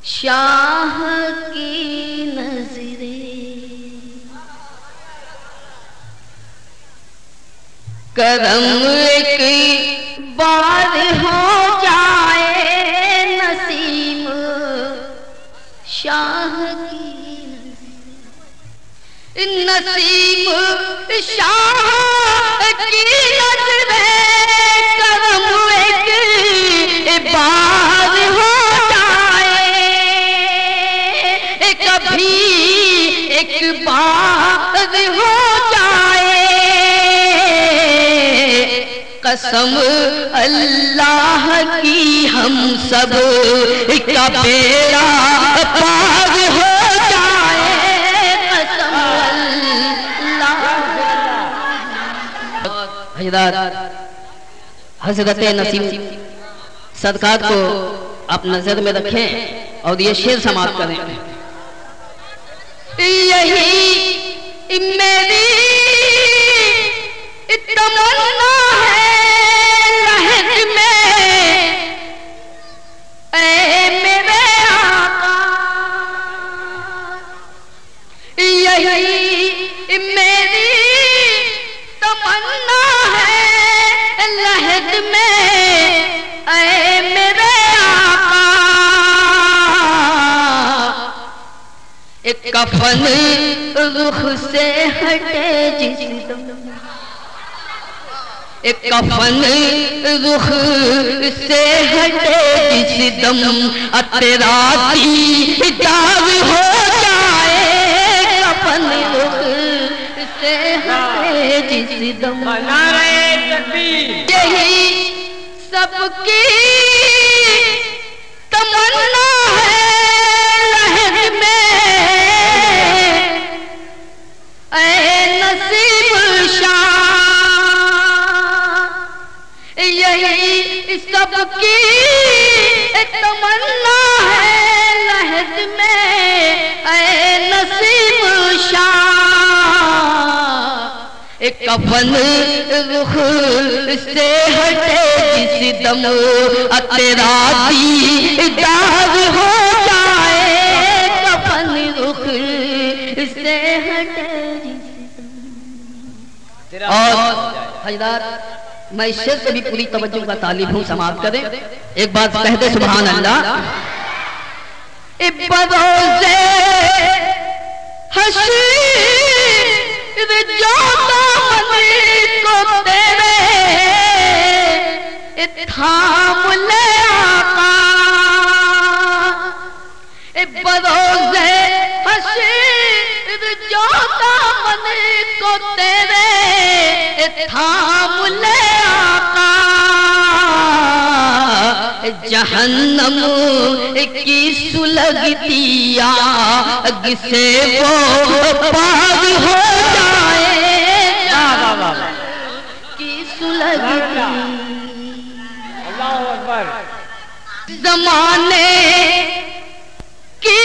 شاہ کی نظریں کرم ایک بار ہو جائے نسیم شاہ کی نسیم شاہ کی نظریں کرم ایک بار ہو جائے کبھی ایک بار ہو جائے قسم اللہ کی ہم سب کا بیڑا پار ہو جائے قسم اللہ حضرت نسیم صدقات کو آپ نظر میں رکھیں اور یہ شعر سماعت کریں یہی میری تمنا ہے لہد میں اے میرے آقا یہی میری تمنا ہے لہد میں اے میرے آقا ایک کفن رخ سے ہٹے جس دم ایک کفن رخ سے ہٹے جس دم تیرا دیدار ہو جائے کفن رخ سے ہٹے جس دم نعرہ تکبیر یہی سب کی تمنا ہے لہد میں اے نسیم شاہ یہی سب کی تمنا ہے لہد میں اے نسیم شاہ ایک کفن رخ سے ہٹے جس دم تیرا دیدار ہو جائے کفن رخ سے ہٹے اور حضرات میں اس شعر سے بھی پوری توجہ کا طالب ہوں سماعت کریں ایک بات کہہ دے سبحان اللہ بروز حشر جو دامن کو تیرے تھام لے آقا بروز حشر جو دامن کو تیرے تھام لے آقا جہنم کی سلگتی آگ سے وہ پار ہو جائے کی سلگتی اللہ اکبر زمانے کی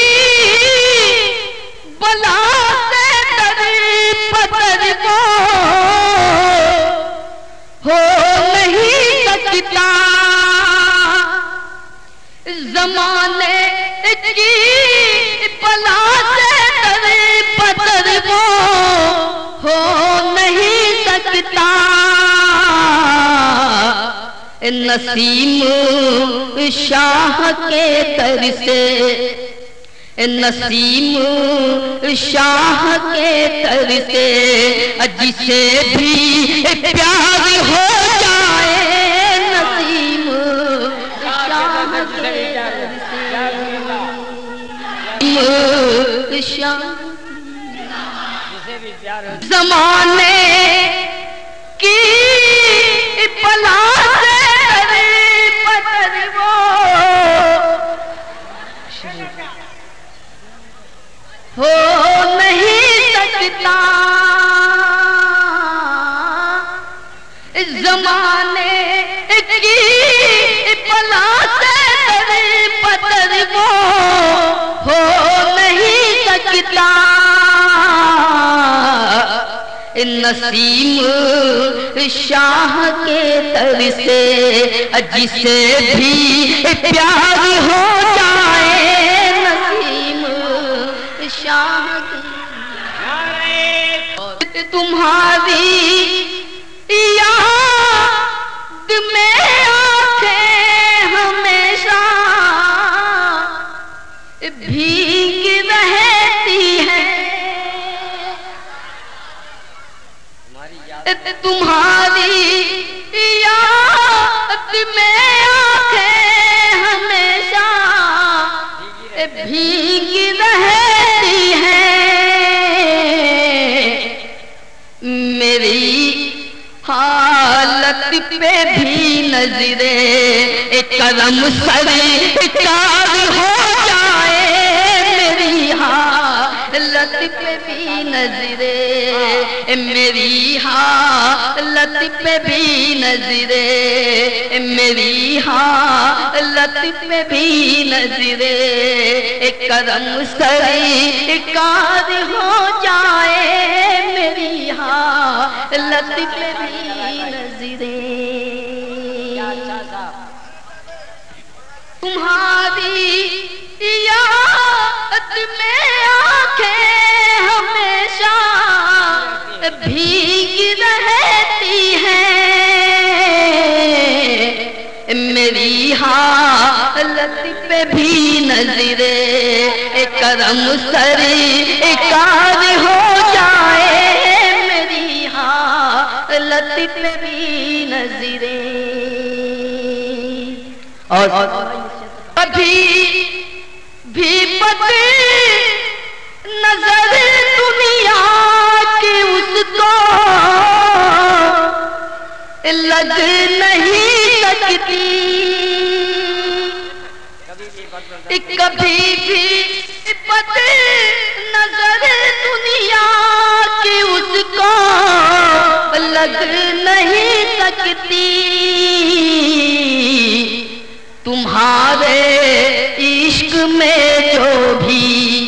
بلا سے تری پتر کو ہو نہیں سکتا زمانے کی بلا سے تری پتر کو ہو نہیں سکتا نسیم شاہ کے در سے نسیم شاہ کے در سے جسے بھی پیار ہو جائے نسیم شاہ کے در سے شاہ زمانے کی بلا سے پتر ہو نہیں سکتا زمانے کی بلا سے پتر ہو نہیں سکتا نسیم شاہ کے در سے جسے بھی پیار ہو جائے کرم سرکار ہو جائے میری حالت پہ بھی نظرے، میری حالت پہ بھی نظرے، میری حالت پہ بھی نظرے، کرم سرکار ہو جائے میری حالت پہ بھی نظرے۔ تمہاری یاد میں آنکھیں ہمیشہ بھیگ رہتی ہیں، میری حالت پہ بھی نظرے، کرم سرکار ہو جائے میری حالت پہ بھی نظرے۔ اور کبھی بھی بد نظر دنیا کی اس کو لگ نہیں سکتی، کبھی بھی بد نظر دنیا کی اس کو لگ نہیں سکتی، تمہارے عشق میں جو بھی،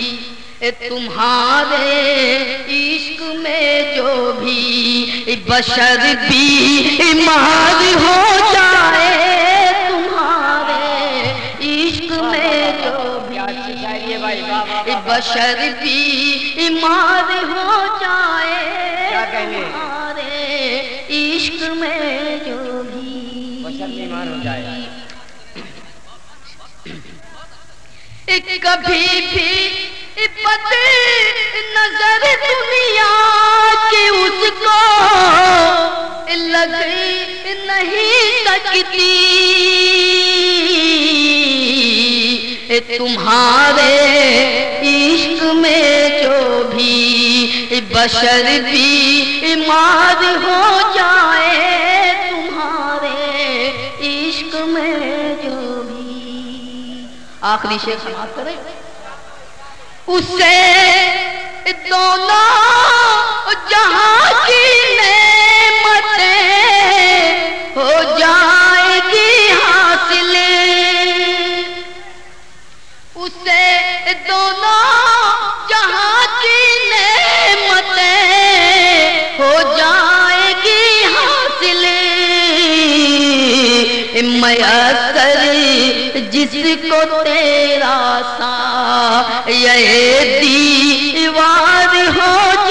تمہارے عشق میں جو بھی بشر بیمار ہو جائے، تمہارے عشق میں جو بھی بشر بیمار ہو جائے، تمہارے عشق میں جو بھی بشر بیمار ہو جائے، کبھی بھی بد نظر دنیا کی اس کو لگ نہیں سکتی، تمہارے عشق میں جو بھی بشر بیمار ہو جائے، تمہارے عشق میں جو بھی۔ آخری شعر سماعت کریں۔ اسے دونوں جہاں کی نعمتیں ہو جائے گی حاصل، اسے دونوں جہاں کی نعمتیں ہو جائے گی حاصل، میسر جس کو تیرا سایہ دیوار ہو